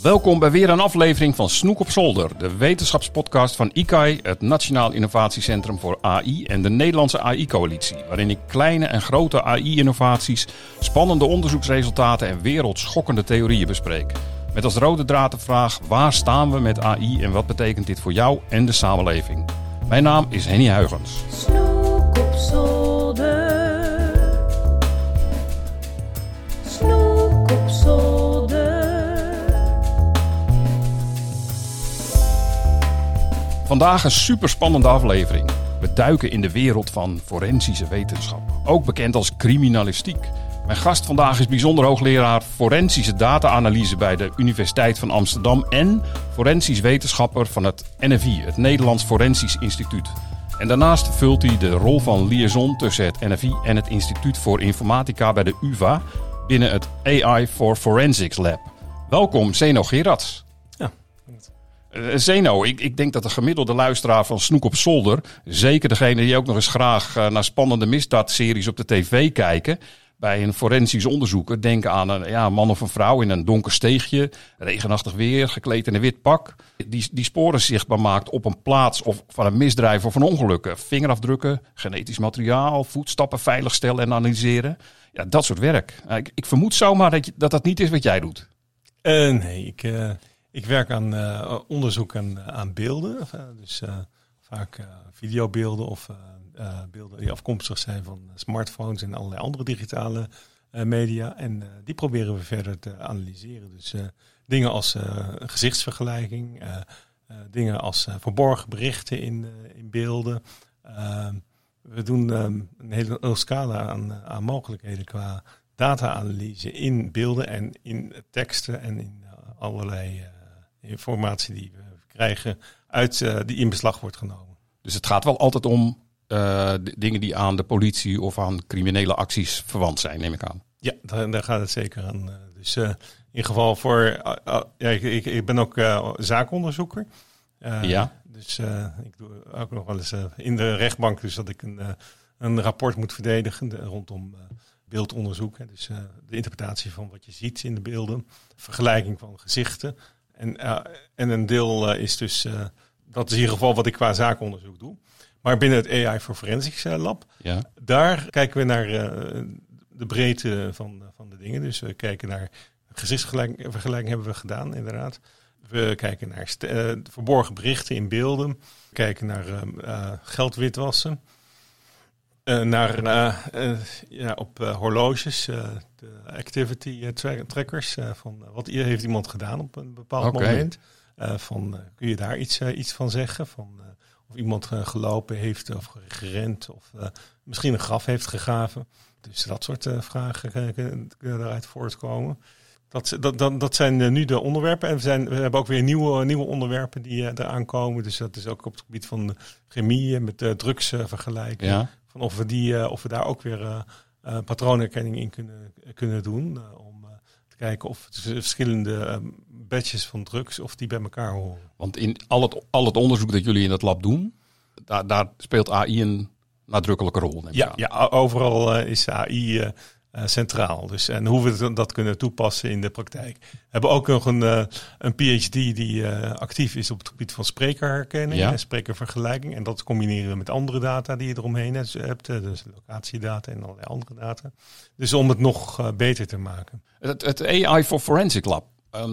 Welkom bij weer een aflevering van Snoek op Zolder, de wetenschapspodcast van ICAI, het Nationaal Innovatiecentrum voor AI en de Nederlandse AI-coalitie, waarin ik kleine en grote AI-innovaties, spannende onderzoeksresultaten en wereldschokkende theorieën bespreek. Met als rode draad de vraag: waar staan we met AI en wat betekent dit voor jou en de samenleving? Mijn naam is Henny Huygens. Snoek op zolder. Snoek op zolder. Vandaag een superspannende aflevering. We duiken in de wereld van forensische wetenschap, ook bekend als criminalistiek. Mijn gast vandaag is bijzonder hoogleraar forensische data-analyse bij de Universiteit van Amsterdam en forensisch wetenschapper van het NFI, het Nederlands Forensisch Instituut. En daarnaast vult hij de rol van liaison tussen het NFI en het Instituut voor Informatica bij de UvA binnen het AI for Forensics Lab. Welkom, Zeno Gerards. Ja. Zeno, ik denk dat de gemiddelde luisteraar van Snoek op Zolder, zeker degene die ook nog eens graag naar spannende misdaadseries op de tv kijken, bij een forensisch onderzoeker denken aan een man of een vrouw in een donker steegje, regenachtig weer, gekleed in een wit pak, die sporen zichtbaar maakt op een plaats of van een misdrijf of een ongeluk. Vingerafdrukken, genetisch materiaal, voetstappen veiligstellen en analyseren. Ja, dat soort werk. Ik vermoed zomaar dat niet is wat jij doet. Nee, ik werk aan onderzoek aan beelden. Dus vaak videobeelden of beelden die afkomstig zijn van smartphones en allerlei andere digitale media. En die proberen we verder te analyseren. Dus dingen als gezichtsvergelijking, dingen als verborgen berichten in beelden. We doen een hele scala aan mogelijkheden qua data-analyse in beelden en in teksten en in allerlei informatie die we krijgen die in beslag wordt genomen. Dus het gaat wel altijd om dingen die aan de politie of aan criminele acties verwant zijn, neem ik aan. Ja, daar gaat het zeker aan. Dus in ieder geval ik ben ook zaakonderzoeker. Dus ik doe ook nog wel eens in de rechtbank, dus dat ik een rapport moet verdedigen rondom beeldonderzoek. Dus de interpretatie van wat je ziet in de beelden, vergelijking van gezichten. En een deel is dus, dat is in ieder geval wat ik qua zaakonderzoek doe. Maar binnen het AI for Forensics Lab, daar kijken we naar de breedte van de dingen. Dus we kijken naar gezichtsvergelijking hebben we gedaan, inderdaad. We kijken naar verborgen berichten in beelden. We kijken naar geldwitwassen. Op horloges, de activity trackers. Van wat heeft iemand gedaan op een bepaald moment. Kun je daar iets van zeggen? Of iemand gelopen heeft of gerend of misschien een graf heeft gegraven. Dus dat soort vragen kunnen eruit voortkomen. Dat zijn nu de onderwerpen. En we hebben ook weer nieuwe onderwerpen die eraan komen. Dus dat is ook op het gebied van chemie met drugsvergelijking. Ja. Van of we daar ook weer patroonherkenning in kunnen doen. Om te kijken of de verschillende batches van drugs of die bij elkaar horen. Want in al het onderzoek dat jullie in het lab doen, daar speelt AI een nadrukkelijke rol. Ja, overal is AI centraal. Dus, en hoe we dat kunnen toepassen in de praktijk. We hebben ook nog een PhD die actief is op het gebied van sprekerherkenning en sprekervergelijking. En dat combineren we met andere data die je eromheen hebt. Dus locatiedata en allerlei andere data. Dus om het nog beter te maken. Het AI for Forensic Lab,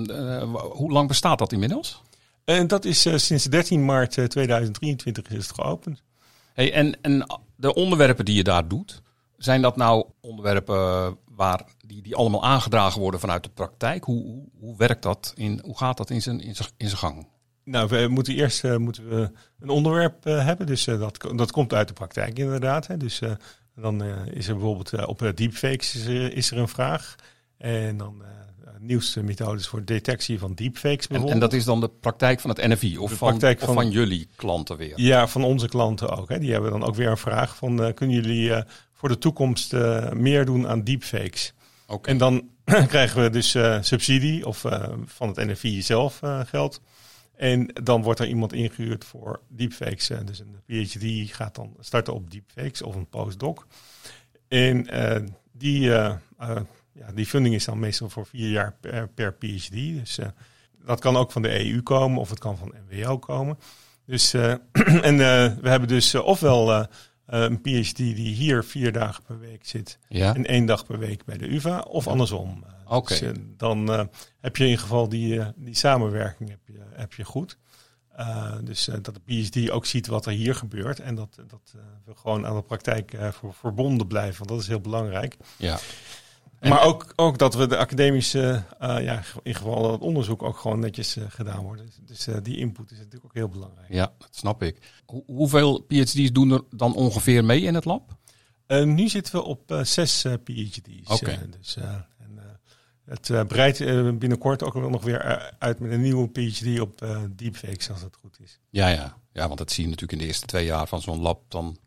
hoe lang bestaat dat inmiddels? En dat is sinds 13 maart 2023 is het geopend. Hey, en de onderwerpen die je daar doet, zijn dat nou onderwerpen die allemaal aangedragen worden vanuit de praktijk? Hoe werkt dat? Hoe gaat dat in zijn gang? Nou, we moeten eerst een onderwerp hebben. Dus dat komt uit de praktijk inderdaad. Dus dan is er bijvoorbeeld op deepfakes is er een vraag. En dan nieuwste methodes voor detectie van deepfakes bijvoorbeeld. En dat is dan de praktijk van het NFI of van jullie klanten weer? Ja, van onze klanten ook. Die hebben dan ook weer een vraag van kunnen jullie voor de toekomst meer doen aan deepfakes? Okay. En dan krijgen we dus subsidie of van het NFI zelf geld. En dan wordt er iemand ingehuurd voor deepfakes. Dus een PhD gaat dan starten op deepfakes of een postdoc. En die funding is dan meestal voor 4 jaar per PhD. Dus dat kan ook van de EU komen of het kan van NWO komen. Dus, we hebben dus ofwel een PhD die hier 4 dagen per week zit en 1 dag per week bij de UvA, of andersom. Okay. Dus, dan heb je in ieder geval die samenwerking heb je goed. Dus dat de PhD ook ziet wat er hier gebeurt en dat we gewoon aan de praktijk verbonden blijven, want dat is heel belangrijk. Ja. Maar ook dat we de academische, in ieder geval het onderzoek ook gewoon netjes gedaan worden. Dus die input is natuurlijk ook heel belangrijk. Ja, dat snap ik. Hoeveel PhD's doen er dan ongeveer mee in het lab? Nu zitten we op 6 PhD's. Okay. Het breidt binnenkort ook nog weer uit met een nieuwe PhD op deepfakes, als het goed is. Ja, want dat zie je natuurlijk in de eerste 2 jaar van zo'n lab. Dan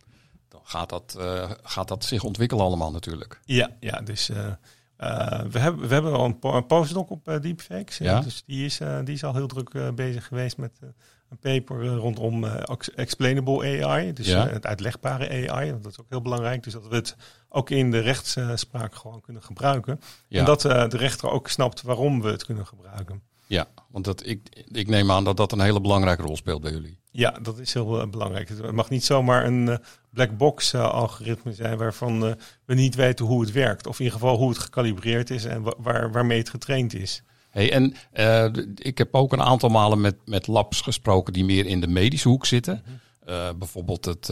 gaat dat zich ontwikkelen allemaal natuurlijk. Ja, dus we hebben al een postdoc op deepfakes. Ja? Dus die is al heel druk bezig geweest met een paper rondom explainable AI. Dus het uitlegbare AI. Dat is ook heel belangrijk. Dus dat we het ook in de rechtsspraak gewoon kunnen gebruiken. Ja. En dat de rechter ook snapt waarom we het kunnen gebruiken. Ja, want ik neem aan dat dat een hele belangrijke rol speelt bij jullie. Ja, dat is heel belangrijk. Het mag niet zomaar een black box algoritme zijn waarvan we niet weten hoe het werkt. Of in ieder geval hoe het gekalibreerd is en waarmee het getraind is. Hey, en ik heb ook een aantal malen met labs gesproken die meer in de medische hoek zitten. Bijvoorbeeld het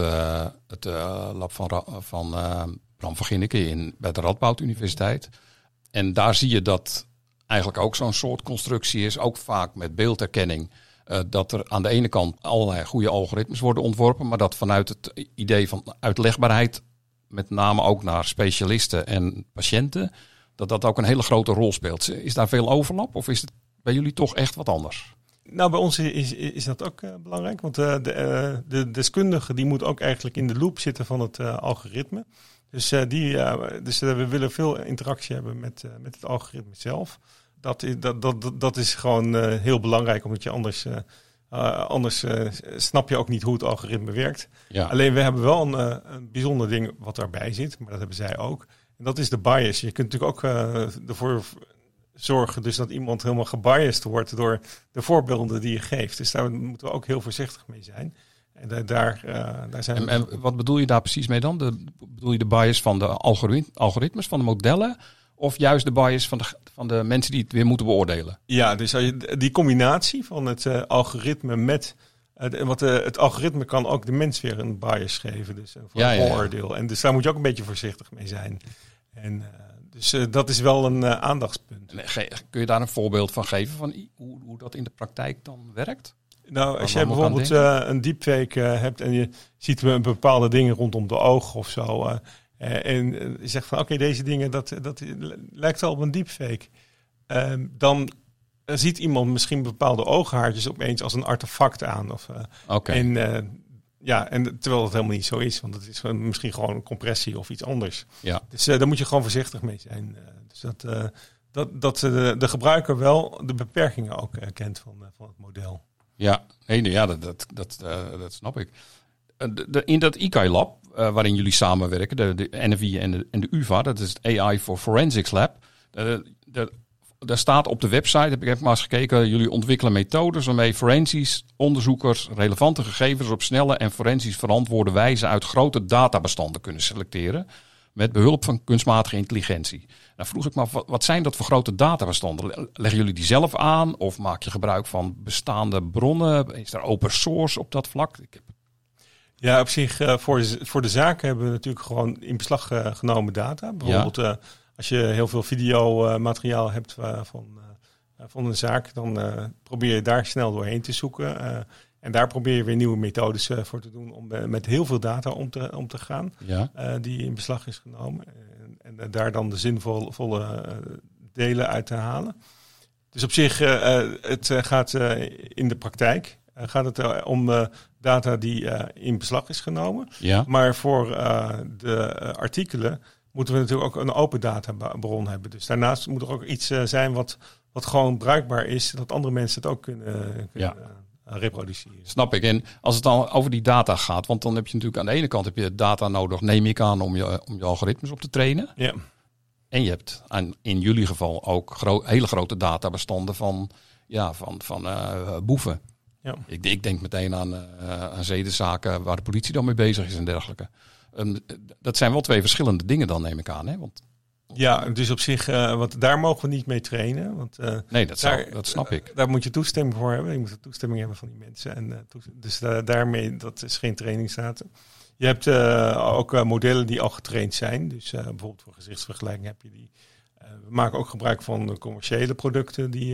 lab van Bram van Ginneken bij de Radboud Universiteit. En daar zie je dat eigenlijk ook zo'n soort constructie is, ook vaak met beeldherkenning. Dat er aan de ene kant allerlei goede algoritmes worden ontworpen, maar dat vanuit het idee van uitlegbaarheid, met name ook naar specialisten en patiënten, dat ook een hele grote rol speelt. Is daar veel overlap of is het bij jullie toch echt wat anders? Nou, bij ons is dat ook belangrijk, want de deskundige die moet ook eigenlijk in de loop zitten van het algoritme. Dus we willen veel interactie hebben met het algoritme zelf. Dat is gewoon heel belangrijk, omdat je anders snap je ook niet hoe het algoritme werkt. Ja. Alleen we hebben wel een bijzonder ding wat daarbij zit, maar dat hebben zij ook. En dat is de bias. Je kunt natuurlijk ook ervoor zorgen dus dat iemand helemaal gebiased wordt door de voorbeelden die je geeft. Dus daar moeten we ook heel voorzichtig mee zijn. En daar zijn we. En wat bedoel je daar precies mee dan? Bedoel je de bias van de algoritmes, van de modellen? Of juist de bias van de mensen die het weer moeten beoordelen? Ja, dus die combinatie van het algoritme met. Want het algoritme kan ook de mens weer een bias geven. Dus voor een vooroordeel. En dus daar moet je ook een beetje voorzichtig mee zijn. En dus dat is wel een aandachtspunt. Kun je daar een voorbeeld van geven van hoe dat in de praktijk dan werkt? Nou, als jij bijvoorbeeld een deepfake hebt en je ziet bepaalde dingen rondom de ogen of zo. En je zegt van oké, deze dingen, dat lijkt wel op een deepfake. Dan ziet iemand misschien bepaalde ooghaartjes opeens als een artefact aan. En terwijl dat helemaal niet zo is. Want het is misschien gewoon een compressie of iets anders. Ja. Dus daar moet je gewoon voorzichtig mee zijn. Dus dat de gebruiker wel de beperkingen ook kent van het model. Ja, dat snap ik. In dat ICAI-lab, waarin jullie samenwerken, de NFI en de UvA, dat is het AI for Forensics Lab. Daar staat op de website, heb ik maar eens gekeken, jullie ontwikkelen methodes waarmee forensisch onderzoekers relevante gegevens op snelle en forensisch verantwoorde wijze uit grote databestanden kunnen selecteren met behulp van kunstmatige intelligentie. Nou vroeg ik me af, wat zijn dat voor grote databestanden? Leggen jullie die zelf aan of maak je gebruik van bestaande bronnen? Is er open source op dat vlak? Ja, op zich voor de zaak hebben we natuurlijk gewoon in beslag genomen data. Bijvoorbeeld als je heel veel videomateriaal hebt van een zaak, dan probeer je daar snel doorheen te zoeken. En daar probeer je weer nieuwe methodes voor te doen om met heel veel data om te gaan die in beslag is genomen. En daar dan de zinvolle delen uit te halen. Dus op zich, het gaat in de praktijk gaat het om data die in beslag is genomen. Ja. Maar voor de artikelen moeten we natuurlijk ook een open databron hebben. Dus daarnaast moet er ook iets zijn wat gewoon bruikbaar is, dat andere mensen het ook kunnen reproduceren. Snap ik. En als het dan over die data gaat, want dan heb je natuurlijk aan de ene kant heb je data nodig, neem ik aan, om je algoritmes op te trainen. Ja. En je hebt in jullie geval ook hele grote databestanden van van boeven. Ja. Ik denk meteen aan zedenzaken waar de politie dan mee bezig is en dergelijke. Dat zijn wel 2 verschillende dingen dan, neem ik aan. Hè? Want, Ja, dus op zich, want daar mogen we niet mee trainen. Want, nee, dat snap ik. Daar moet je toestemming voor hebben. Je moet de toestemming hebben van die mensen. En, dus daarmee, dat is geen trainingsdata. Je hebt ook modellen die al getraind zijn. Dus bijvoorbeeld voor gezichtsvergelijking heb je die. We maken ook gebruik van commerciële producten die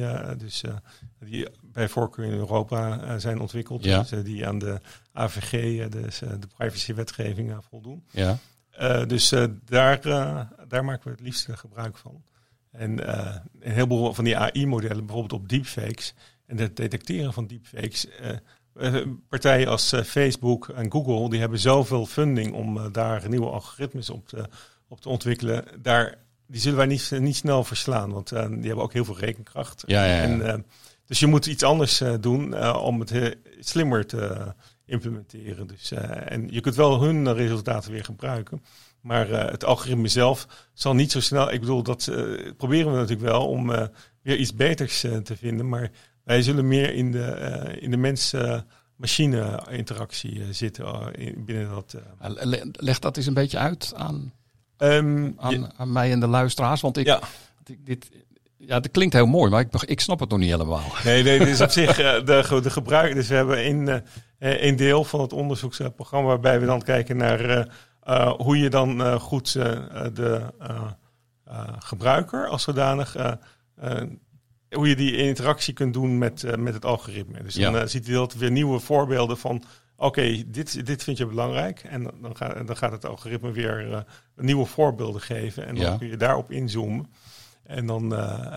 bij voorkeur in Europa zijn ontwikkeld. Ja. Dus, die aan de AVG, dus de privacywetgeving, voldoen. Ja. Dus daar maken we het liefste gebruik van. En een heleboel van die AI-modellen, bijvoorbeeld op deepfakes en het detecteren van deepfakes. Partijen als Facebook en Google, die hebben zoveel funding om daar nieuwe algoritmes op te ontwikkelen. Die zullen wij niet snel verslaan, want die hebben ook heel veel rekenkracht. Ja. En, dus je moet iets anders doen om het slimmer te implementeren. Dus, en je kunt wel hun resultaten weer gebruiken. Maar het algoritme zelf zal niet zo snel. Ik bedoel, dat proberen we natuurlijk wel om weer iets beters te vinden. Maar wij zullen meer in de mens-machine interactie zitten binnen dat. Leg dat eens een beetje uit aan mij en de luisteraars. Want dit klinkt heel mooi, maar ik snap het nog niet helemaal. Nee, dit is op zich de gebruik. Dus we hebben een deel van het onderzoeksprogramma waarbij we dan kijken naar hoe je dan goed de gebruiker als zodanig, hoe je die interactie kunt doen met het algoritme. Dus dan ziet hij dat weer nieuwe voorbeelden van, oké, dit vind je belangrijk. En dan gaat het algoritme weer nieuwe voorbeelden geven. En dan kun je daarop inzoomen. En dan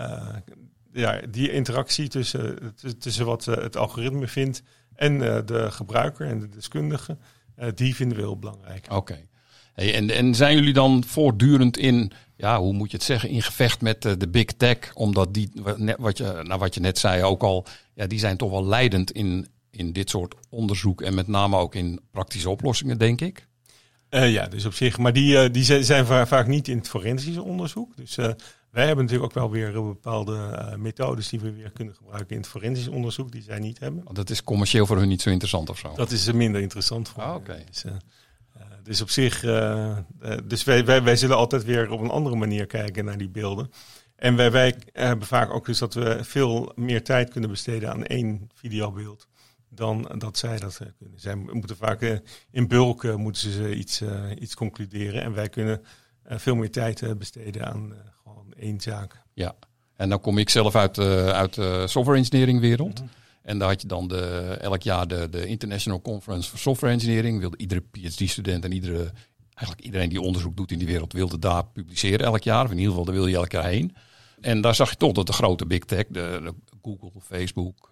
die interactie tussen wat het algoritme vindt en de gebruiker en de deskundige, die vinden we heel belangrijk. Oké. Hey, en zijn jullie dan voortdurend in, hoe moet je het zeggen, in gevecht met de big tech? Omdat die, wat je net zei ook al, die zijn toch wel leidend in dit soort onderzoek en met name ook in praktische oplossingen, denk ik. Dus op zich, maar die zijn vaak niet in het forensische onderzoek. Dus wij hebben natuurlijk ook wel weer bepaalde methodes die we weer kunnen gebruiken in het forensisch onderzoek, die zij niet hebben. Dat is commercieel voor hun niet zo interessant of zo? Dat is minder interessant voor oké. Dus op zich, dus wij zullen altijd weer op een andere manier kijken naar die beelden. En wij hebben vaak ook dus dat we veel meer tijd kunnen besteden aan 1 videobeeld dan dat zij dat kunnen. Zij moeten vaak in bulk moeten ze iets concluderen. En wij kunnen veel meer tijd besteden aan gewoon 1 zaak. Ja, en dan kom ik zelf uit de software engineering wereld. Mm-hmm. En daar had je dan elk jaar de International Conference for Software Engineering. Wilde iedere PhD-student en eigenlijk iedereen die onderzoek doet in die wereld wilde daar publiceren elk jaar. Of in ieder geval, daar wil je elk jaar heen. En daar zag je toch dat de grote big tech, de Google, Facebook,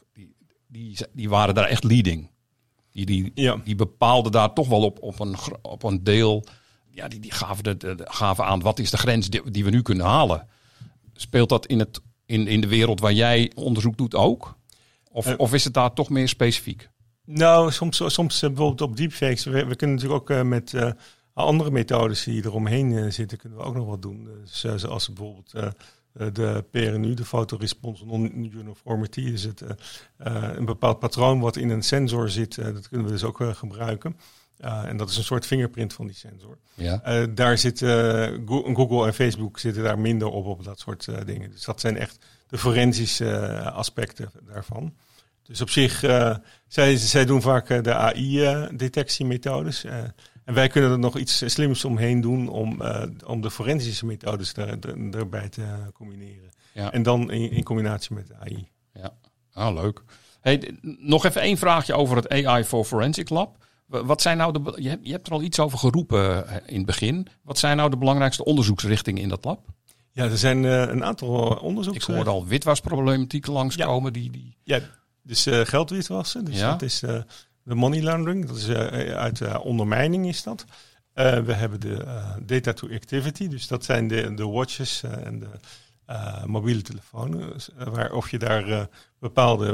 die waren daar echt leading. Die bepaalden daar toch wel op een deel. Ja, die gaven aan wat is de grens die we nu kunnen halen. Speelt dat in de wereld waar jij onderzoek doet ook? Of is het daar toch meer specifiek? Nou, soms bijvoorbeeld op deepfakes. We kunnen natuurlijk ook met andere methodes die eromheen zitten, kunnen we ook nog wat doen. Dus, zoals bijvoorbeeld de PRNU, de Photoresponse Non-Uniformity. Is het een bepaald patroon wat in een sensor zit. Dat kunnen we dus ook gebruiken. En dat is een soort fingerprint van die sensor. Ja. Daar zit Google en Facebook zitten daar minder op dat soort dingen. Dus dat zijn echt de forensische aspecten daarvan. Dus op zich, zij doen vaak de AI-detectiemethodes. En wij kunnen er nog iets slims omheen doen om de forensische methodes erbij te combineren. Ja. En dan in combinatie met de AI. Ja, leuk. Hey, nog even 1 vraagje over het AI for Forensic Lab. Wat zijn nou je hebt er al iets over geroepen in het begin. Wat zijn nou de belangrijkste onderzoeksrichtingen in dat lab? Ja, er zijn een aantal onderzoeks. Ik hoorde al witwasproblematieken langskomen. Ja, dus geldwitwassen. Dus dat is de money laundering. Dat is uit ondermijning is dat. We hebben de data to activity. Dus dat zijn de watches en de mobiele telefoon. Of je daar bepaalde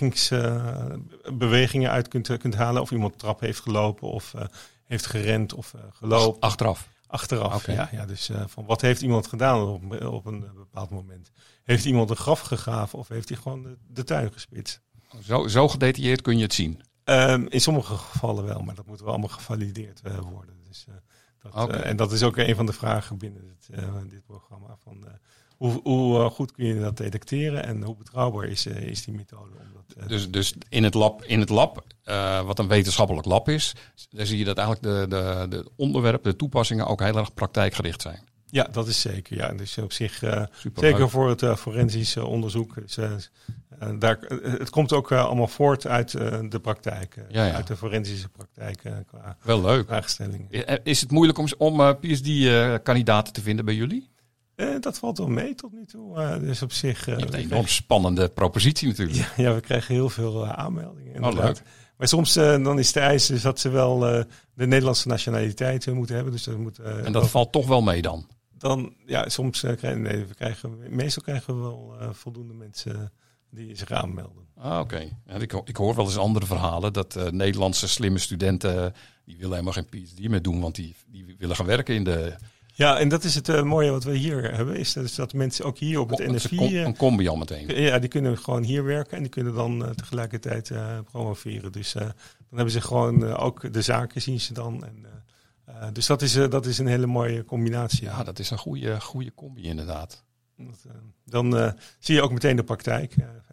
bewegingen uit kunt halen. Of iemand trap heeft gelopen of heeft gerend of gelopen. Achteraf, Oké. ja. Dus van wat heeft iemand gedaan op een bepaald moment? Heeft iemand een graf gegraven of heeft hij gewoon de tuin gespitst? Zo gedetailleerd kun je het zien. In sommige gevallen wel, maar dat moet wel allemaal gevalideerd worden. Dus, Oké. En dat is ook een van de vragen binnen dit programma. Van, hoe goed kun je dat detecteren en hoe betrouwbaar is die methode? Dus in het lab, wat een wetenschappelijk lab is, daar zie je dat eigenlijk de onderwerpen, de toepassingen ook heel erg praktijkgericht zijn. Ja, dat is zeker. Ja. Dus op zich, Superleuk. zeker voor het forensisch onderzoek. Dus, het komt ook allemaal voort uit de praktijk. Ja. Uit de forensische praktijk qua Wel leuk. vraagstellingen. Is het moeilijk om PhD-kandidaten te vinden bij jullie? Dat valt wel mee tot nu toe. Dus op zich... Je hebt een enorm spannende propositie natuurlijk. Ja, we krijgen heel veel aanmeldingen. Inderdaad. Leuk. Maar soms dan is de eis dus dat ze wel de Nederlandse nationaliteit moeten hebben. Dus dat moet, En dat valt toch wel mee dan? Dan, ja, soms meestal krijgen we wel voldoende mensen die zich aanmelden. Oké. Ja, ik hoor wel eens andere verhalen dat Nederlandse slimme studenten, die willen helemaal geen PhD meer doen, want die willen gaan werken in de... Ja, en dat is het mooie wat we hier hebben, is dat mensen ook hier op het NFI... Een combi al meteen. Ja, die kunnen gewoon hier werken en die kunnen dan tegelijkertijd promoveren. Dus dan hebben ze gewoon ook de zaken zien ze dan. Dus dat is een hele mooie combinatie. Ja, dat is een goede combi inderdaad. Dan zie je ook meteen de praktijk.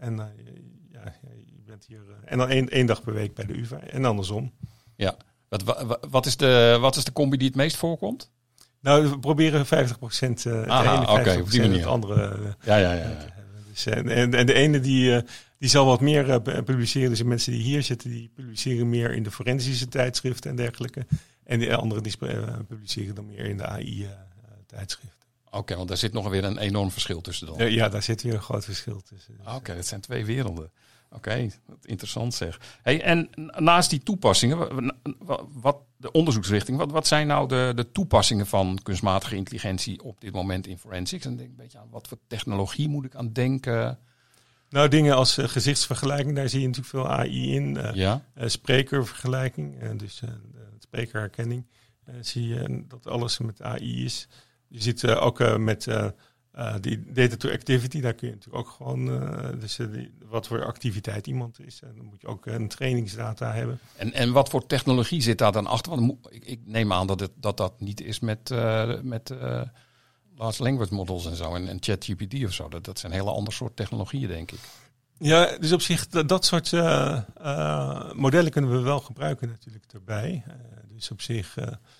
Je bent hier... en dan één dag per week bij de UvA en andersom. Ja. Wat is de combi die het meest voorkomt? Nou, we proberen 50% het ene, 50% op die manier. het andere. Ja. Dus, en de ene die zal wat meer publiceren. Dus de mensen die hier zitten, die publiceren meer in de forensische tijdschriften en dergelijke. En de anderen die publiceren dan meer in de AI-tijdschriften. Oké, want daar zit nog weer een enorm verschil tussen dan. Ja, daar zit weer een groot verschil tussen. Oké, dat zijn twee werelden. Oké, interessant zeg. Hey, en naast die toepassingen, wat de onderzoeksrichting, wat zijn nou de toepassingen van kunstmatige intelligentie op dit moment in forensics? En denk een beetje aan wat voor technologie moet ik aan denken? Nou, dingen als gezichtsvergelijking, daar zie je natuurlijk veel AI in. Sprekervergelijking, dus sprekerherkenning. Zie je dat alles met AI is. Je ziet ook met die data to activity, daar kun je natuurlijk ook gewoon... wat voor activiteit iemand is. Dan moet je ook een trainingsdata hebben. En wat voor technologie zit daar dan achter? Want ik neem aan dat niet is met large language models en zo. En ChatGPT of zo. Dat zijn hele andere soort technologieën, denk ik. Ja, dus op zich, dat soort modellen kunnen we wel gebruiken natuurlijk erbij. Dus op zich...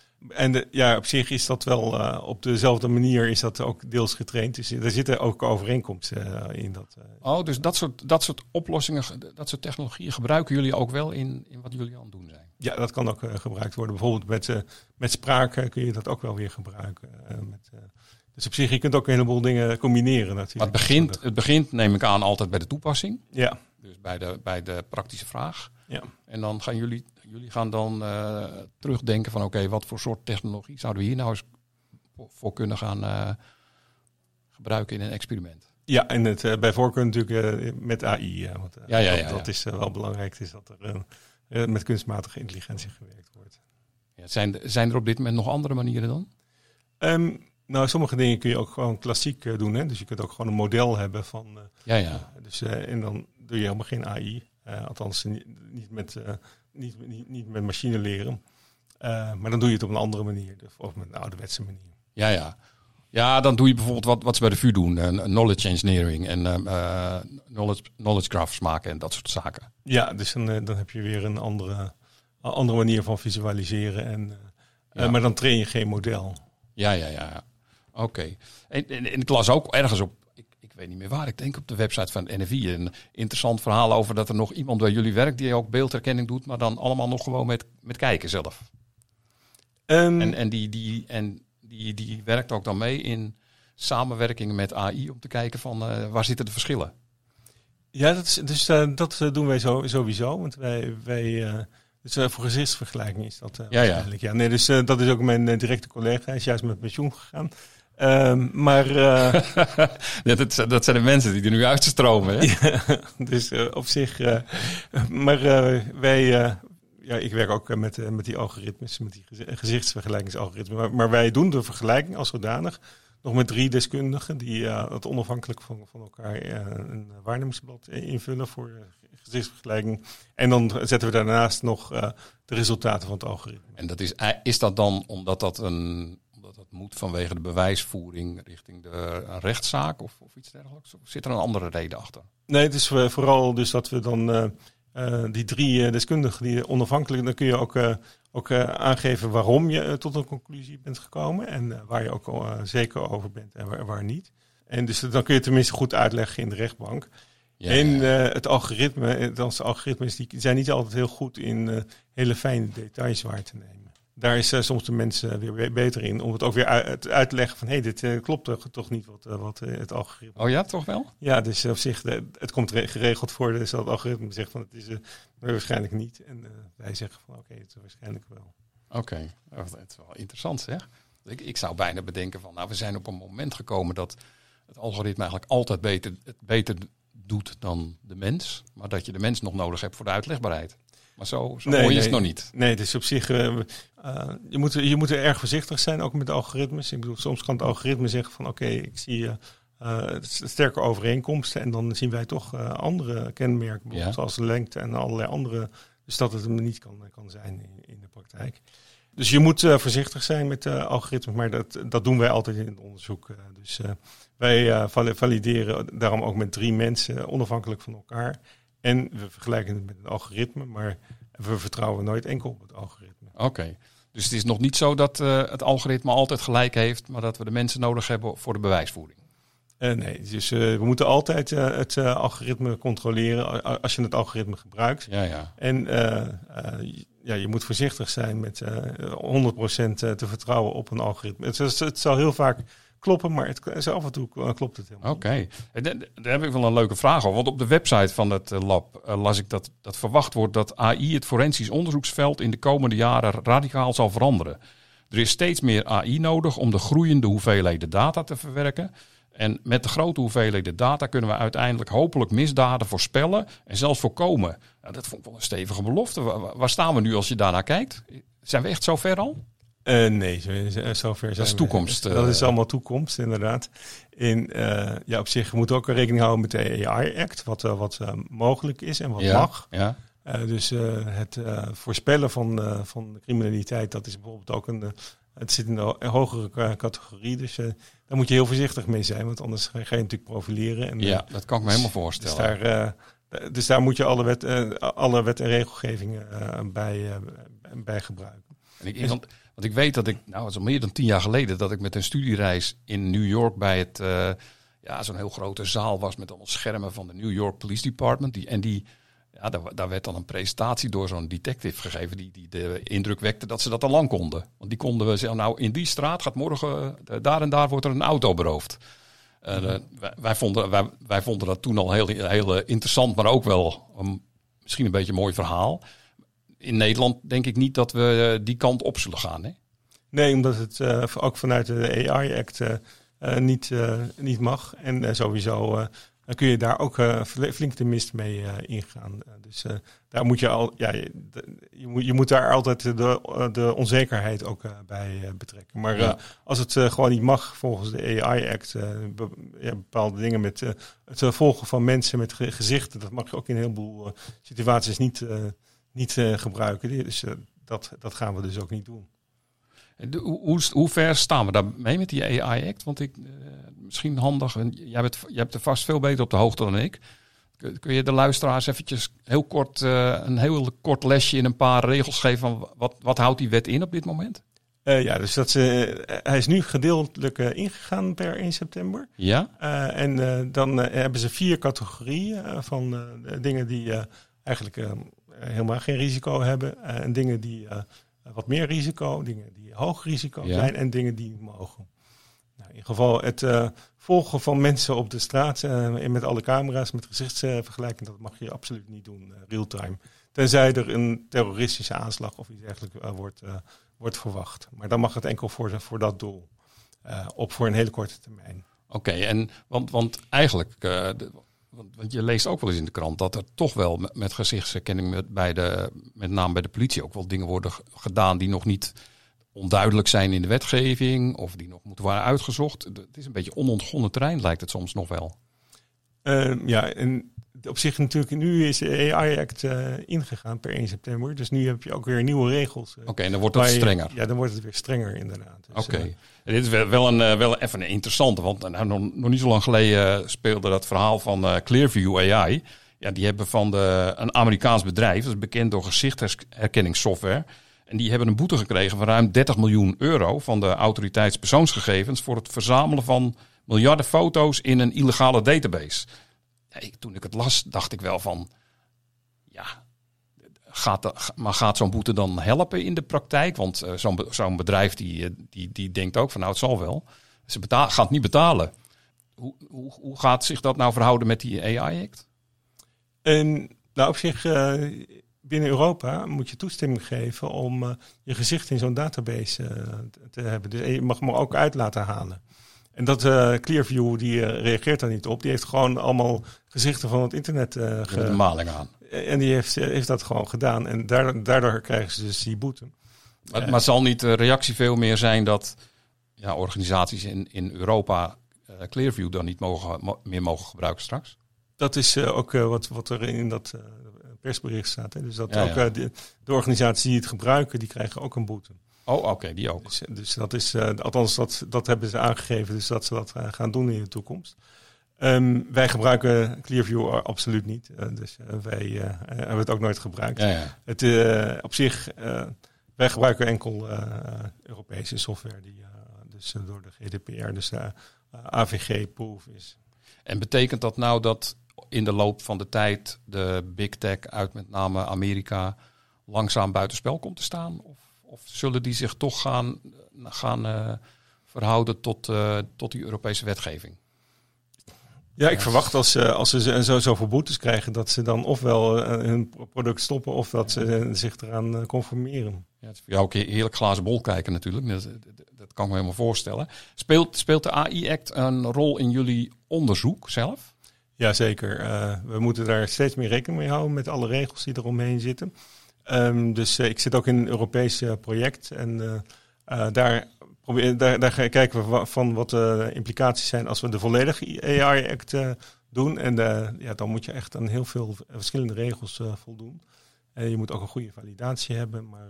op zich is dat wel op dezelfde manier is dat ook deels getraind. Dus er zitten ook overeenkomsten in dat. Dus dat soort oplossingen, dat soort technologieën gebruiken jullie ook wel in wat jullie aan het doen zijn? Ja, dat kan ook gebruikt worden. Bijvoorbeeld met spraak kun je dat ook wel weer gebruiken. Dus op zich, je kunt ook een heleboel dingen combineren natuurlijk. Maar het begint, neem ik aan, altijd bij de toepassing. Ja. Dus bij de praktische vraag. Ja. En dan gaan jullie gaan dan terugdenken van oké, wat voor soort technologie zouden we hier nou eens voor kunnen gaan gebruiken in een experiment? Ja, en het bij voorkeur natuurlijk met AI. Want dat is wel belangrijk, is dat er met kunstmatige intelligentie gewerkt wordt. Ja, zijn er op dit moment nog andere manieren dan? Nou, sommige dingen kun je ook gewoon klassiek doen. Hè? Dus je kunt ook gewoon een model hebben van... en dan doe je helemaal geen AI. Althans, niet met machine leren. Maar dan doe je het op een andere manier. Of met een ouderwetse manier. Ja, dan doe je bijvoorbeeld wat ze bij de VU doen. Knowledge engineering en knowledge graphs maken en dat soort zaken. Ja, dus dan heb je weer een andere manier van visualiseren. Maar dan train je geen model. Ja. Oké. En ik las ook ergens op, ik weet niet meer waar, ik denk op de website van het NFI, een interessant verhaal over dat er nog iemand bij jullie werkt die ook beeldherkenning doet, maar dan allemaal nog gewoon met kijken zelf. En die werkt ook dan mee in samenwerking met AI om te kijken van waar zitten de verschillen? Ja, dat doen wij sowieso, want wij dus voor gezichtsvergelijking is dat waarschijnlijk. Ja. Nee, dus dat is ook mijn directe collega. Hij is juist met pensioen gegaan. Dat zijn de mensen die er nu uitstromen. Hè? Ja, dus op zich. Maar ik werk ook met die algoritmes, met die gezichtsvergelijkingsalgoritmes. Maar wij doen de vergelijking als zodanig nog met 3 deskundigen die het onafhankelijk van elkaar een waarnemingsblad invullen voor gezichtsvergelijking. En dan zetten we daarnaast nog de resultaten van het algoritme. En dat is dat dan omdat dat moet vanwege de bewijsvoering richting de rechtszaak of iets dergelijks? Of zit er een andere reden achter? Nee, het is vooral dus dat we dan die 3 deskundigen die onafhankelijk, dan kun je ook aangeven waarom je tot een conclusie bent gekomen en waar je ook zeker over bent en waar niet. En dus dan kun je tenminste goed uitleggen in de rechtbank. Ja, en het algoritme, de algoritmes die zijn niet altijd heel goed in hele fijne details waar te nemen. Daar is soms de mensen weer beter in om het ook weer uit te leggen van dit klopt toch niet wat het algoritme. Oh ja, toch wel? Ja, dus op zich, het komt geregeld voor, dus dat het algoritme zegt van het is waarschijnlijk niet. En wij zeggen van oké, het is waarschijnlijk wel. Oké. Het is wel interessant zeg. Ik zou bijna bedenken van we zijn op een moment gekomen dat het algoritme eigenlijk altijd beter doet dan de mens. Maar dat je de mens nog nodig hebt voor de uitlegbaarheid. Maar zo mooi is het nog niet. Nee, dus op zich, je moet er erg voorzichtig zijn, ook met de algoritmes. Ik bedoel, soms kan het algoritme zeggen van oké, ik zie sterke overeenkomsten. En dan zien wij toch andere kenmerken, zoals de lengte en allerlei andere. Dus dat het hem niet kan zijn in de praktijk. Dus je moet voorzichtig zijn met algoritmes, maar dat doen wij altijd in het onderzoek. Dus wij valideren daarom ook met 3 mensen, onafhankelijk van elkaar. En we vergelijken het met een algoritme, maar we vertrouwen nooit enkel op het algoritme. Oké. Dus het is nog niet zo dat het algoritme altijd gelijk heeft, maar dat we de mensen nodig hebben voor de bewijsvoering? Nee, dus we moeten altijd het algoritme controleren als je het algoritme gebruikt. Ja. En je moet voorzichtig zijn met 100% te vertrouwen op een algoritme. Het zal heel vaak kloppen, maar af en toe klopt het helemaal. Oké. Daar heb ik wel een leuke vraag over. Want op de website van het lab las ik dat verwacht wordt dat AI het forensisch onderzoeksveld in de komende jaren radicaal zal veranderen. Er is steeds meer AI nodig om de groeiende hoeveelheden data te verwerken. En met de grote hoeveelheden data kunnen we uiteindelijk hopelijk misdaden voorspellen en zelfs voorkomen. Nou, dat vond ik wel een stevige belofte. Waar staan we nu als je daarnaar kijkt? Zijn we echt zo ver al? Nee, zover zijn dat is toekomst. Dat is allemaal toekomst, inderdaad. Op zich moet ook rekening houden met de AI-act, wat mogelijk is en wat mag. Ja. Dus het voorspellen van de criminaliteit, dat is bijvoorbeeld ook het zit in een hogere categorie. Dus daar moet je heel voorzichtig mee zijn, want anders ga je natuurlijk profileren. En, dat kan ik me helemaal voorstellen. Dus daar moet je alle wet en regelgeving bij gebruiken. Want ik weet dat het is al meer dan 10 jaar geleden dat ik met een studiereis in New York bij het zo'n heel grote zaal was met allemaal schermen van de New York Police Department. Daar werd dan een presentatie door zo'n detective gegeven die de indruk wekte dat ze dat al lang konden. Want die konden we zeggen, in die straat gaat morgen, daar en daar wordt er een auto beroofd. Wij vonden dat toen al heel interessant, maar ook wel misschien een beetje een mooi verhaal. In Nederland denk ik niet dat we die kant op zullen gaan. Hè? Nee, omdat het ook vanuit de AI-act niet mag. En sowieso dan kun je daar ook flink de mist mee ingaan. Dus daar moet je moet daar altijd de onzekerheid ook bij betrekken. Maar als het gewoon niet mag volgens de AI-act, bepaalde dingen met het volgen van mensen met gezichten, dat mag je ook in een heleboel situaties niet gebruiken. Dus dat gaan we dus ook niet doen. Hoe ver staan we daarmee met die AI-act? Want misschien handig, jij bent er vast veel beter op de hoogte dan ik. Kun je de luisteraars eventjes een heel kort lesje in een paar regels geven van wat houdt die wet in op dit moment? Dus hij is nu gedeeltelijk ingegaan per 1 september. Ja? Dan hebben ze 4 categorieën van dingen die eigenlijk helemaal geen risico hebben. En dingen die wat meer risico, dingen die hoog risico zijn en dingen die mogen. Nou, in geval het volgen van mensen op de straat met alle camera's, met gezichtsvergelijking, dat mag je absoluut niet doen, real-time. Tenzij er een terroristische aanslag of iets dergelijks wordt verwacht. Maar dan mag het enkel voor dat doel, voor een hele korte termijn. Oké, want eigenlijk, Want je leest ook wel eens in de krant dat er toch wel met gezichtsherkenning met name bij de politie ook wel dingen worden gedaan die nog niet onduidelijk zijn in de wetgeving of die nog moeten worden uitgezocht. Het is een beetje onontgonnen terrein, lijkt het soms nog wel. En op zich natuurlijk, nu is de AI-act ingegaan per 1 september. Dus nu heb je ook weer nieuwe regels. Oké, en dan wordt het strenger. Ja, dan wordt het weer strenger inderdaad. Dus, Oké. Dit is wel even een interessante, want nog niet zo lang geleden speelde dat verhaal van Clearview AI. Ja, die hebben van een Amerikaans bedrijf, dat is bekend door gezichtsherkenningssoftware. En die hebben een boete gekregen van ruim 30 miljoen euro van de autoriteitspersoonsgegevens voor het verzamelen van miljarden foto's in een illegale database. Ja, toen ik het las, dacht ik wel van, ja, gaat zo'n boete dan helpen in de praktijk? Want zo'n bedrijf die denkt ook van, nou, het zal wel. Ze gaat niet betalen. Hoe gaat zich dat nou verhouden met die AI-act? Nou, op zich, binnen Europa moet je toestemming geven om je gezicht in zo'n database te hebben. Dus je mag hem er ook uit laten halen. En dat Clearview, die reageert daar niet op. Die heeft gewoon allemaal gezichten van het internet de maling aan. En die heeft dat gewoon gedaan. En daardoor krijgen ze dus die boete. Maar zal niet de reactie veel meer zijn dat organisaties in Europa Clearview dan niet meer mogen gebruiken straks? Dat is ook wat er in dat persbericht staat. Hè. Dus dat de organisaties die het gebruiken, die krijgen ook een boete. Oh, oké, die ook. Dus dat is, althans dat hebben ze aangegeven, dus dat ze dat gaan doen in de toekomst. Wij gebruiken Clearview absoluut niet. Dus wij hebben het ook nooit gebruikt. Ja. Het, op zich, wij gebruiken enkel Europese software die dus door de GDPR, dus de AVG-proof is. En betekent dat nou dat in de loop van de tijd de big tech uit met name Amerika langzaam buitenspel komt te staan? Of zullen die zich toch gaan verhouden tot die Europese wetgeving? Ja, ik verwacht als ze zoveel boetes krijgen, dat ze dan ofwel hun product stoppen of dat ze zich eraan conformeren. Ja, het is voor jou ook heerlijk glazen bol kijken natuurlijk. Dat kan ik me helemaal voorstellen. Speelt de AI-act een rol in jullie onderzoek zelf? Jazeker. We moeten daar steeds meer rekening mee houden met alle regels die eromheen zitten. Dus ik zit ook in een Europees project en daar kijken we van wat de implicaties zijn als we de volledige AI-act doen. En dan moet je echt aan heel veel verschillende regels voldoen. En je moet ook een goede validatie hebben. Maar,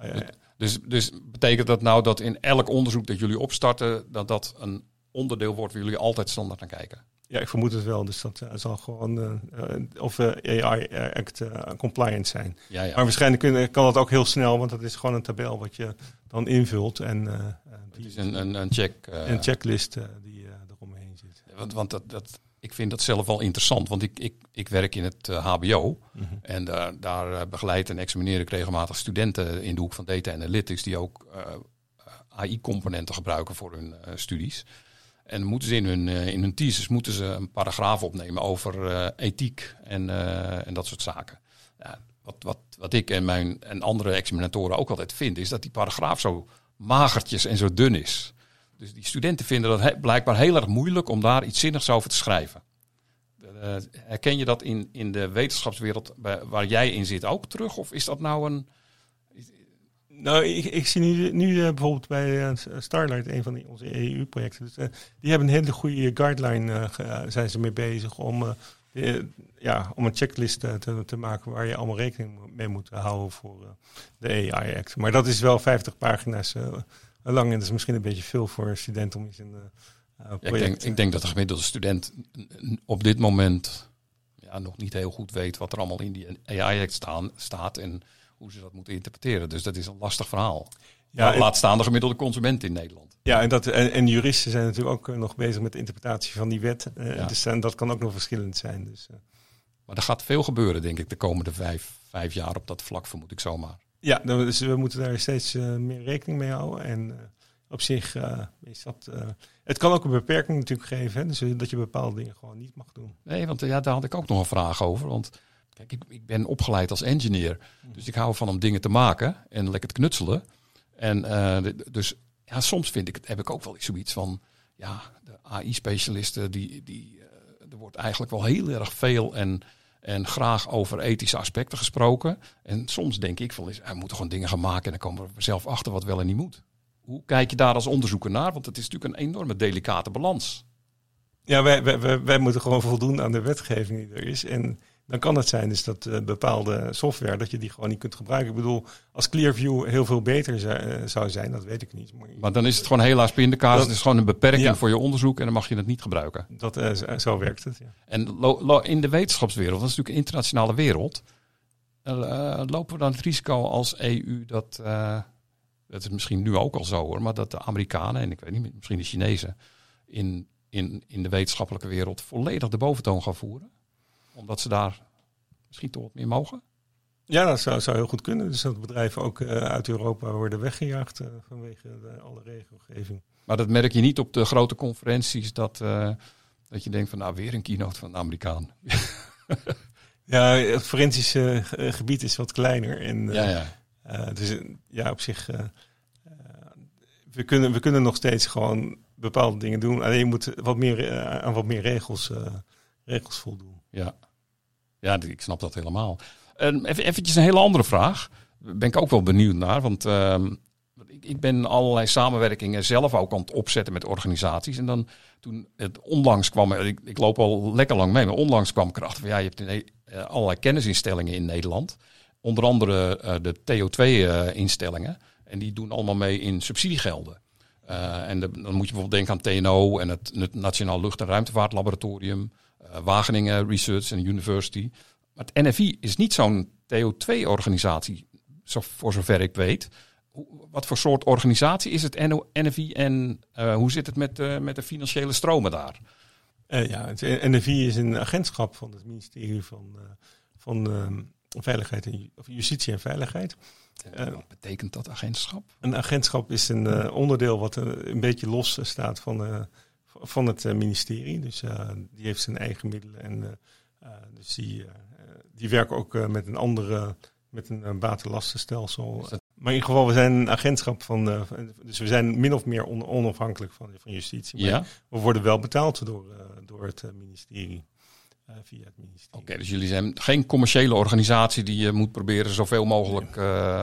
Dus betekent dat nou dat in elk onderzoek dat jullie opstarten, dat een onderdeel wordt waar jullie altijd standaard naar kijken? Ja, ik vermoed het wel. Dus dat zal gewoon of AI-act compliant zijn. Ja. Maar waarschijnlijk kan dat ook heel snel, want dat is gewoon een tabel wat je dan invult. En het is een check. Een checklist die eromheen zit. Want ik vind dat zelf wel interessant, want ik werk in het HBO. Mm-hmm. En daar begeleid en examineer ik regelmatig studenten in de hoek van data analytics die ook AI-componenten gebruiken voor hun studies. En moeten ze in hun thesis een paragraaf opnemen over ethiek en dat soort zaken. Ja, wat ik en andere examinatoren ook altijd vinden, is dat die paragraaf zo magertjes en zo dun is. Dus die studenten vinden dat blijkbaar heel erg moeilijk om daar iets zinnigs over te schrijven. Herken je dat in de wetenschapswereld waar jij in zit ook terug? Of is dat nou een... Nou, ik zie nu bijvoorbeeld bij Starlight, een van onze EU-projecten. Dus, die hebben een hele goede guideline, zijn ze mee bezig om een checklist te maken waar je allemaal rekening mee moet houden voor de AI-act. Maar dat is wel 50 pagina's lang en dat is misschien een beetje veel voor een student om iets in project. Ik denk dat de gemiddelde student op dit moment nog niet heel goed weet wat er allemaal in die AI-act staat en hoe ze dat moeten interpreteren. Dus dat is een lastig verhaal. Ja, laat staan de gemiddelde consument in Nederland. Ja, en juristen zijn natuurlijk ook nog bezig met de interpretatie van die wet. Dus dat kan ook nog verschillend zijn. Dus, Maar er gaat veel gebeuren, denk ik, de komende vijf jaar op dat vlak, vermoed ik zomaar. Ja, dus we moeten daar steeds meer rekening mee houden. En op zich is dat... het kan ook een beperking natuurlijk geven. Hè? Dus dat je bepaalde dingen gewoon niet mag doen. Nee, want daar had ik ook nog een vraag over. Want kijk, ik ben opgeleid als engineer. Dus ik hou van om dingen te maken en lekker te knutselen. En dus soms heb ik ook wel zoiets van... Ja, de AI-specialisten die er wordt eigenlijk wel heel erg veel en graag over ethische aspecten gesproken. En soms denk ik wel eens, we moeten gewoon dingen gaan maken en dan komen we zelf achter wat wel en niet moet. Hoe kijk je daar als onderzoeker naar? Want het is natuurlijk een enorme delicate balans. Ja, wij moeten gewoon voldoen aan de wetgeving die er is. En dan kan het zijn dus dat bepaalde software, dat je die gewoon niet kunt gebruiken. Ik bedoel, als Clearview heel veel beter zou zijn, dat weet ik niet. Maar dan is het gewoon helaas pindakaas. Het is gewoon een beperking voor je onderzoek en dan mag je het niet gebruiken. Zo werkt het, ja. En in de wetenschapswereld, dat is natuurlijk een internationale wereld, lopen we dan het risico als EU dat is misschien nu ook al zo hoor, maar dat de Amerikanen en ik weet niet, misschien de Chinezen in de wetenschappelijke wereld volledig de boventoon gaan voeren? Omdat ze daar misschien toch wat meer mogen? Ja, dat zou heel goed kunnen. Dus dat bedrijven ook uit Europa worden weggejaagd vanwege alle regelgeving. Maar dat merk je niet op de grote conferenties dat je denkt van nou weer een keynote van de Amerikaan. Ja, het forensische gebied is wat kleiner. En, dus ja, op zich, we kunnen nog steeds gewoon bepaalde dingen doen. Alleen je moet aan wat meer regels voldoen. Ja, ik snap dat helemaal. Eventjes een hele andere vraag. Daar ben ik ook wel benieuwd naar. Want ik ben allerlei samenwerkingen zelf ook aan het opzetten met organisaties. En dan toen het onlangs kwam, ik loop al lekker lang mee, maar onlangs kwam ik erachter van je hebt allerlei kennisinstellingen in Nederland. Onder andere de TO2-instellingen. En die doen allemaal mee in subsidiegelden. En dan moet je bijvoorbeeld denken aan TNO en het Nationaal Lucht- en Ruimtevaartlaboratorium, Wageningen Research and University. Maar het NFI is niet zo'n TO2-organisatie, voor zover ik weet. Wat voor soort organisatie is het NFI en hoe zit het met de financiële stromen daar? Het NFI is een agentschap van het ministerie van Veiligheid of Justitie en Veiligheid. Wat betekent dat agentschap? Een agentschap is een onderdeel wat een beetje los staat van het ministerie. Dus die heeft zijn eigen middelen en dus die werken ook met een batenlastenstelsel. Maar in ieder geval, we zijn een agentschap dus we zijn min of meer onafhankelijk van justitie. Maar we worden wel betaald door het ministerie. Via het ministerie. Oké, dus jullie zijn geen commerciële organisatie die je moet proberen zoveel mogelijk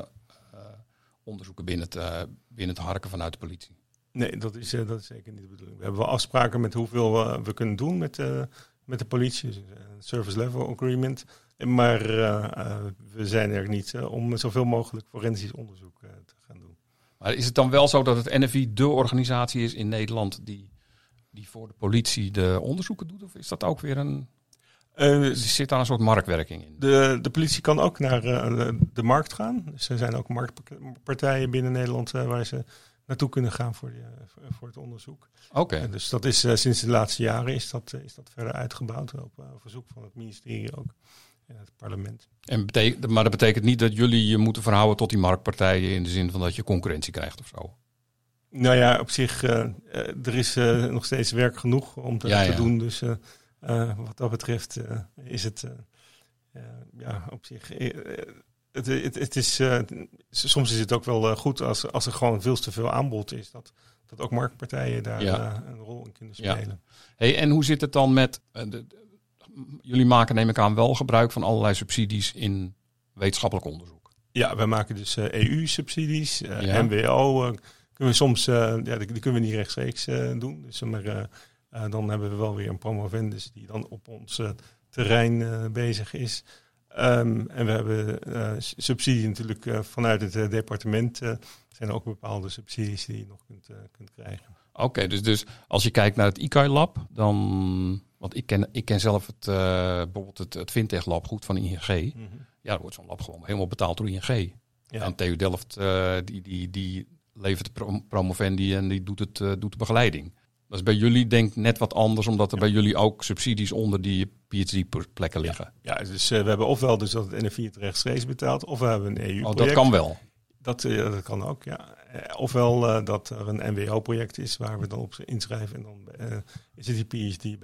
onderzoeken binnen te harken vanuit de politie? Nee, dat is zeker niet de bedoeling. We hebben wel afspraken met hoeveel we kunnen doen met de politie. Dus een service level agreement. Maar we zijn er niet om zoveel mogelijk forensisch onderzoek te gaan doen. Maar is het dan wel zo dat het NFI de organisatie is in Nederland die voor de politie de onderzoeken doet? Of is dat ook weer zit daar een soort marktwerking in? De politie kan ook naar de markt gaan. Dus er zijn ook marktpartijen binnen Nederland waar ze naartoe kunnen gaan voor het onderzoek. Oké. Dus dat is sinds de laatste jaren is dat verder uitgebouwd op verzoek van het ministerie ook. Het parlement. Maar dat betekent niet dat jullie je moeten verhouden tot die marktpartijen in de zin van dat je concurrentie krijgt of zo? Nou ja, op zich, er is nog steeds werk genoeg om te doen. Dus wat dat betreft is het op zich... Het is, soms is het ook wel goed als er gewoon veel te veel aanbod is. Dat ook marktpartijen daar een rol in kunnen spelen. Ja. Hey, en hoe zit het dan met... jullie maken, neem ik aan, wel gebruik van allerlei subsidies in wetenschappelijk onderzoek. Ja, wij maken dus EU-subsidies, MWO. Kunnen we soms, die kunnen we niet rechtstreeks doen. Dus, maar dan hebben we wel weer een promovendus die dan op ons terrein bezig is. En we hebben subsidie natuurlijk vanuit het departement. Er zijn ook bepaalde subsidies die je nog kunt krijgen. Oké, dus als je kijkt naar het ICAI-lab, dan... Want ik ken zelf bijvoorbeeld het Fintech Lab goed van ING. Mm-hmm. Ja, dan wordt zo'n lab gewoon helemaal betaald door ING. Ja. En TU Delft die levert de promovendi en die doet de begeleiding. Dat is bij jullie denk ik net wat anders, omdat er bij jullie ook subsidies onder die PhD-plekken liggen. Ja, dus we hebben ofwel dus dat het NFI het rechtstreeks betaalt, of we hebben een EU-project. Oh, dat kan wel? Dat kan ook, ja. Ofwel dat er een MWO-project is waar we dan op inschrijven en dan is het die PhD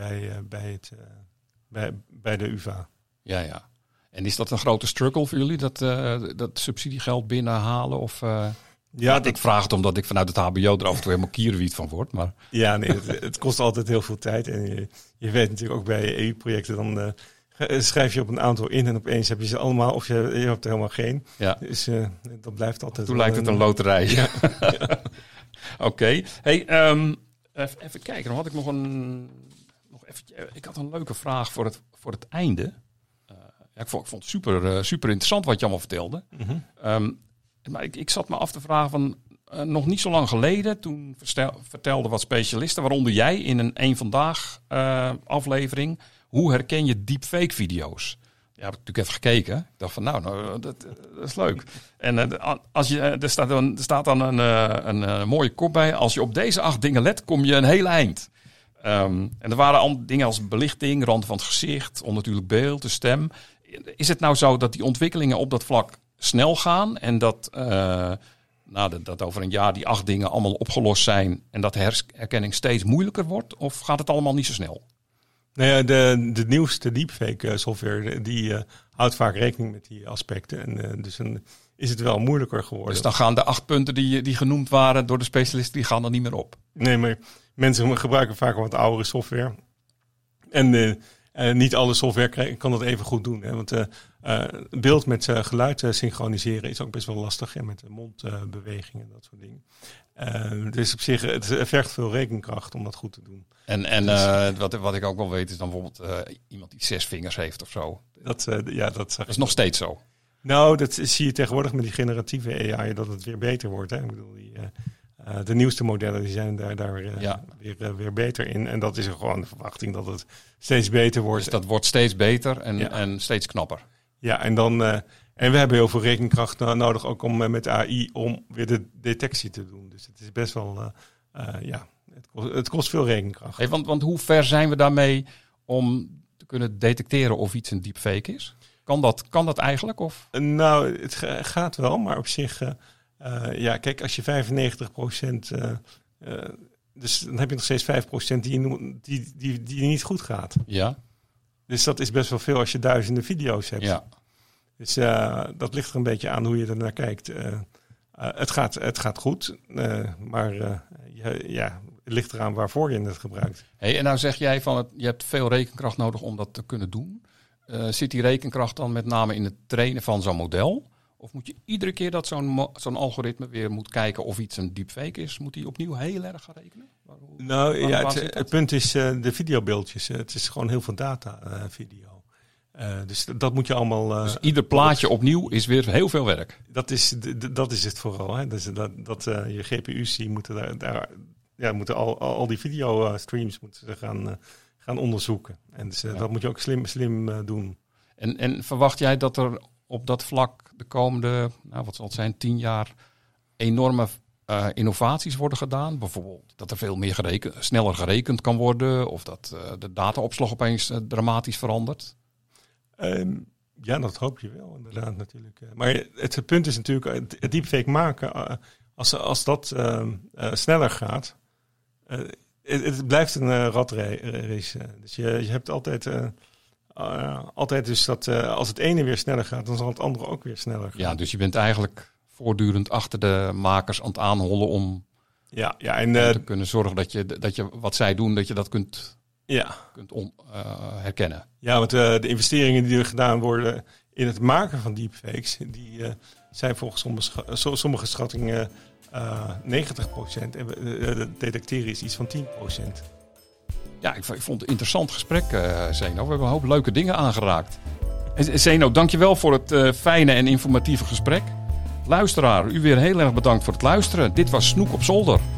bij de UvA. Ja. En is dat een grote struggle voor jullie, dat subsidiegeld binnenhalen? Of, Ja, ik vraag het omdat ik vanuit het HBO er af en toe helemaal kierenwiet van word. Maar... Ja, nee, het kost altijd heel veel tijd. En je weet natuurlijk ook bij EU-projecten, dan schrijf je op een aantal in en opeens heb je ze allemaal of je hebt er helemaal geen. Ja. Dus dat blijft altijd... Toen lijkt het een loterij. Ja. Ja. Oké. Hey, even kijken. Dan had ik ik had een leuke vraag voor het einde. Ik vond het super interessant wat je allemaal vertelde. Mm-hmm. Maar ik zat me af te vragen van... nog niet zo lang geleden, toen vertelden wat specialisten... waaronder jij in een Eén Vandaag aflevering... hoe herken je deepfake video's? Ja, heb ik natuurlijk even gekeken. Ik dacht van dat is leuk. En er staat dan een mooie kop bij. Als je op deze 8 dingen let, kom je een heel eind. En er waren dingen als belichting, rand van het gezicht... onnatuurlijk beeld, de stem. Is het nou zo dat die ontwikkelingen op dat vlak snel gaan... en dat over een jaar die 8 dingen allemaal opgelost zijn... en dat de herkenning steeds moeilijker wordt? Of gaat het allemaal niet zo snel? Nou ja, de nieuwste deepfake software die houdt vaak rekening met die aspecten. En dus dan is het wel moeilijker geworden. Dus dan gaan de 8 punten die genoemd waren door de specialisten, die gaan er niet meer op? Nee, maar mensen gebruiken vaak wat oudere software. En niet alle software kan dat even goed doen. Hè? Want beeld met geluid synchroniseren is ook best wel lastig. Hè? Met mondbewegingen en dat soort dingen. Dus op zich, het vergt veel rekenkracht om dat goed te doen. En wat ik ook wel weet is dan bijvoorbeeld iemand die 6 vingers heeft of zo. Dat is nog steeds zo. Nou, dat zie je tegenwoordig met die generatieve AI, dat het weer beter wordt. Hè? Ik bedoel, de nieuwste modellen die zijn daar weer beter in. En dat is gewoon de verwachting dat het steeds beter wordt. Dus dat wordt steeds beter en steeds knapper. Ja, en we hebben heel veel rekenkracht nodig ook om met AI om weer de detectie te doen. Dus het is best wel, het kost veel rekenkracht. Hey, want hoe ver zijn we daarmee om te kunnen detecteren of iets een deepfake is? Kan dat eigenlijk? Of? Nou, het gaat wel, maar op zich... kijk, als je 95%... dus dan heb je nog steeds 5% die niet goed gaat. Ja. Dus dat is best wel veel als je duizenden video's hebt. Ja. Dus dat ligt er een beetje aan hoe je er naar kijkt. Het gaat goed, maar het ligt eraan waarvoor je het gebruikt. Hey, en nou zeg jij van je hebt veel rekenkracht nodig om dat te kunnen doen. Zit die rekenkracht dan met name in het trainen van zo'n model? Of moet je iedere keer dat zo'n algoritme weer moet kijken of iets een deepfake is, moet hij opnieuw heel erg gaan rekenen? Het punt is de videobeeldjes. Het is gewoon heel veel data video. Dus dat moet je allemaal... dus ieder plaatje opnieuw is weer heel veel werk. Dat is het vooral. Hè? Dus je GPU's die moeten moeten al die videostreams moeten gaan onderzoeken. En dus dat moet je ook slim doen. En verwacht jij dat er op dat vlak de komende, wat zal het zijn, 10 jaar enorme innovaties worden gedaan? Bijvoorbeeld dat er veel meer sneller gerekend kan worden of dat de dataopslag opeens dramatisch verandert? Dat hoop je wel, inderdaad natuurlijk. Maar het punt is natuurlijk, het deepfake maken, als dat sneller gaat, het blijft een ratrace. Dus je hebt altijd dus dat als het ene weer sneller gaat, dan zal het andere ook weer sneller gaan. Ja, dus je bent eigenlijk voortdurend achter de makers aan het aanhollen om te kunnen zorgen dat je wat zij doen, dat je dat kunt herkennen. Ja, want de investeringen die er gedaan worden in het maken van deepfakes, die zijn volgens sommige schattingen 90%. En het detecteren is iets van 10%. Ja, ik vond het een interessant gesprek, Zeno. We hebben een hoop leuke dingen aangeraakt. Zeno, dankjewel voor het fijne en informatieve gesprek. Luisteraar, u weer heel erg bedankt voor het luisteren. Dit was Snoek op Zolder.